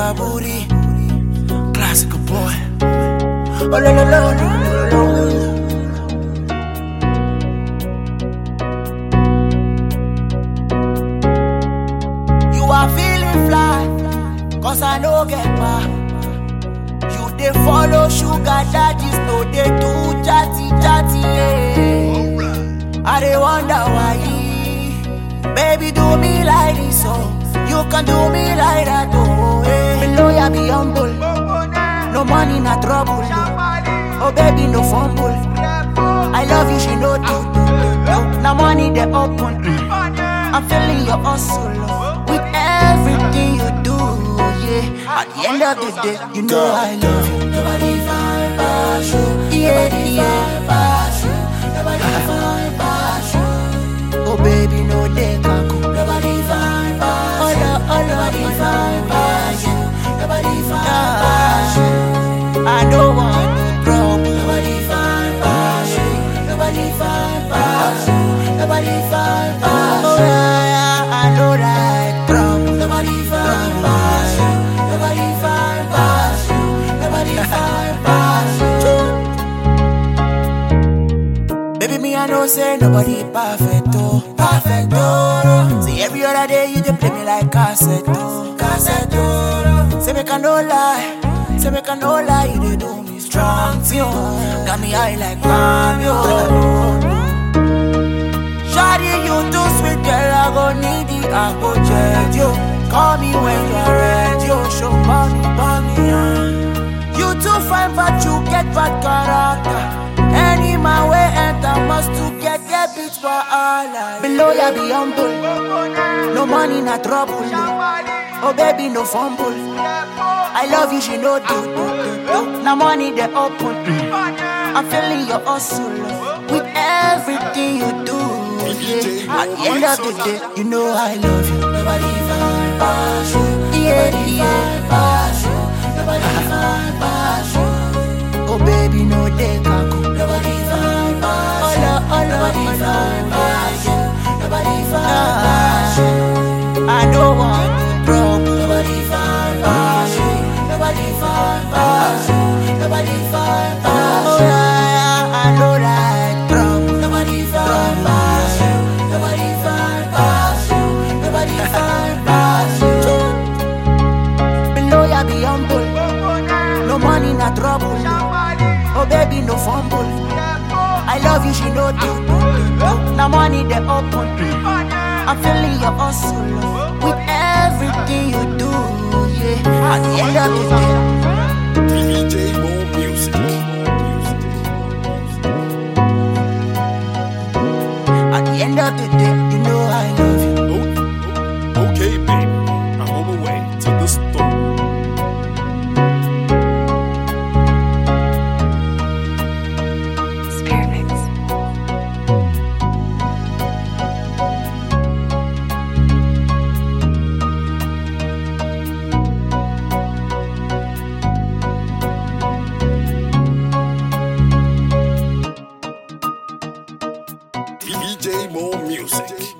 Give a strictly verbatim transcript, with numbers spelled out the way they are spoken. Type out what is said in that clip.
her booty. Classical boy. Oh, la, la, la, la, la, la. You are feeling fly, cause I no get back. You dey follow sugar daddies, no they do chatty chatty, yeah. I dey wonder why. Baby, do me like this, oh. You can do me like that, oh. Hey. Below ya be humble. No money, no trouble. Oh, baby, no fumble. I love you, she know do, do, do, do. Now money, they open. I'm feeling your hustle, oh. With everything you do, yeah. At the end of the day, you know Girl. I love you. Nobody find but you. Yeah, yeah. But you. Nobody find but you. Oh baby, no they can't go. Nobody find but you. Oh no, oh nobody find but you. Nobody find but you. I don't want no trouble. Nobody find but you. Nobody find but you. Nobody find but you. Oh yeah, yeah, I know that trouble. Nobody find but you. Nobody find but you. Nobody find but you. Baby, me I know say nobody perfect, oh, perfect, oh. See every other day you dey play me like cassette, oh, cassette, oh. Say make I no lie, say make I no lie, you dey do me strong, too. Got me high like palm, yo. Shawty, you too sweet, girl, I go need it, I go jet, yo. Call me when you're ready, yo. Show money, money, yeah. You too fine, but you get bad character. Any man way enter must to get their bitch for all life. Below ya be humble. No money, no trouble. Oh baby, no fumble. I love you, she know do, do, do, do. Now money they open. I'm feeling your hustle with everything you do, yeah. At the end of the day, you know I love you. Nobody find but you. Yeah, yeah. Nobody find but you. Oh baby, no they can't go. Nobody find but you. Oh no, oh no, nobody find but you. Nobody find but you. I don't want no trouble. Nobody find but you. Nobody find but you. Nobody find but you. Oh yeah, yeah, I know that trouble. Nobody find but you. Nobody find but you. Nobody find but you. Below ya be humble. No money, no trouble. Oh baby, no fumble. I love you, she know do, do, do, do. Now money they open. I'm feeling your hustle with everything you do, yeah. At the end of the day, D J Mo Music. At the end of the day, you know I love you. Oh, okay, baby, I'm on my way to the store. D J Mo Music.